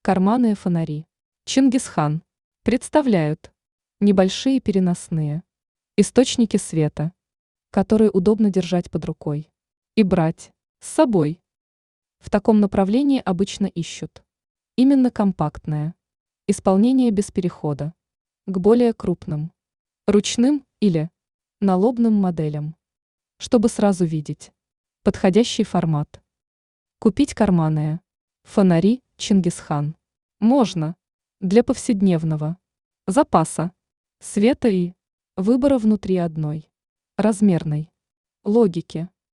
Карманные фонари Чингисхан представляют небольшие переносные источники света, которые удобно держать под рукой и брать с собой. В таком направлении обычно ищут именно компактное исполнение без перехода к более крупным, ручным или налобным моделям, чтобы сразу видеть подходящий формат. Купить карманные фонари Чингисхан можно для повседневного запаса света и выбора внутри одной размерной логики.